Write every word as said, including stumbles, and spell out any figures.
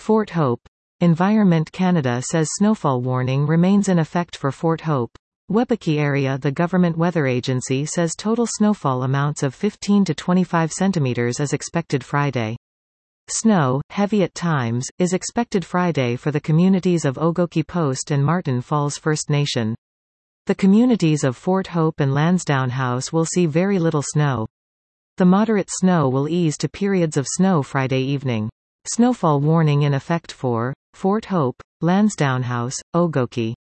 Fort Hope. Environment Canada says snowfall warning remains in effect for Fort Hope. Webeki area. The Government Weather Agency says total snowfall amounts of fifteen to twenty-five centimeters is expected Friday. Snow, heavy at times, is expected Friday for the communities of Ogoki Post and Martin Falls First Nation. The communities of Fort Hope and Lansdowne House will see very little snow. The moderate snow will ease to periods of snow Friday evening. Snowfall warning in effect for Fort Hope, Lansdowne House, Ogoki.